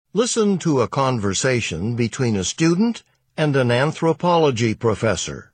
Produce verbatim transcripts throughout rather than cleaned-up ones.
Listen to a conversation between a student and an anthropology professor.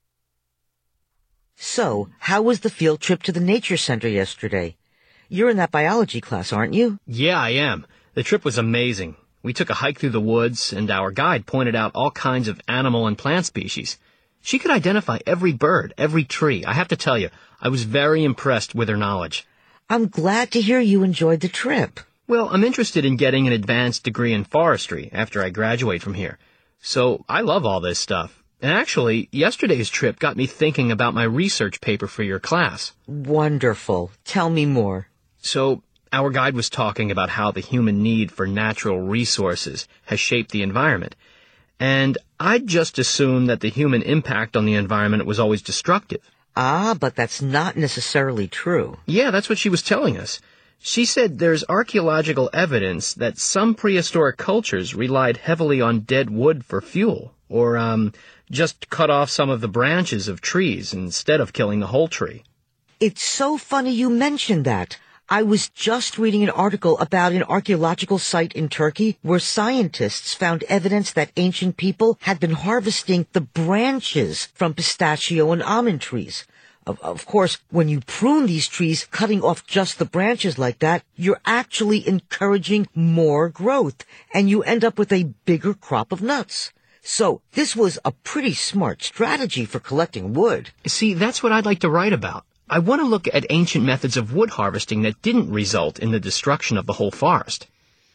So, how was the field trip to the Nature Center yesterday? You're in that biology class, aren't you? Yeah, I am. The trip was amazing. We took a hike through the woods, and our guide pointed out all kinds of animal and plant species. She could identify every bird, every tree. I have to tell you, I was very impressed with her knowledge. I'm glad to hear you enjoyed the trip. Well, I'm interested in getting an advanced degree in forestry after I graduate from here. So I love all this stuff. And actually, yesterday's trip got me thinking about my research paper for your class. Wonderful. Tell me more. So, our guide was talking about how the human need for natural resources has shaped the environment. And I'd just assumed that the human impact on the environment was always destructive. Ah, but that's not necessarily true. Yeah, that's what she was telling us. She said there's archaeological evidence that some prehistoric cultures relied heavily on dead wood for fuel, or, um, just cut off some of the branches of trees instead of killing the whole tree. It's so funny you mentioned that. I was just reading an article about an archaeological site in Turkey where scientists found evidence that ancient people had been harvesting the branches from pistachio and almond trees. Of, of course, when you prune these trees, cutting off just the branches like that, you're actually encouraging more growth, and you end up with a bigger crop of nuts. So this was a pretty smart strategy for collecting wood. See, that's what I'd like to write about. I want to look at ancient methods of wood harvesting that didn't result in the destruction of the whole forest.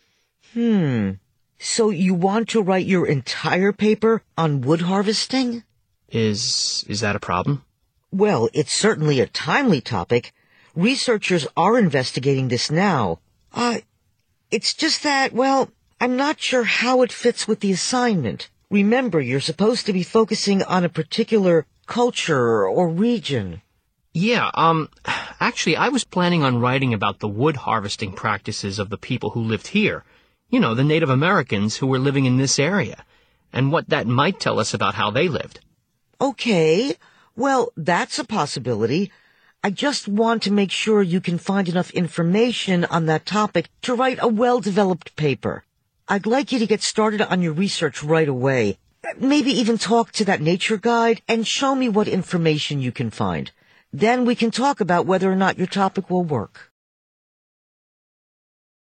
Hmm. So you want to write your entire paper on wood harvesting? Is, is that a problem? Well, it's certainly a timely topic. Researchers are investigating this now. Uh, it's just that, well, I'm not sure how it fits with the assignment. Remember, you're supposed to be focusing on a particular culture or region. Yeah, um, actually, I was planning on writing about the wood harvesting practices of the people who lived here. You know, the Native Americans who were living in this area, and what that might tell us about how they lived. Okay, well, that's a possibility. I just want to make sure you can find enough information on that topic to write a well-developed paper. I'd like you to get started on your research right away. Maybe even talk to that nature guide and show me what information you can find. Then we can talk about whether or not your topic will work.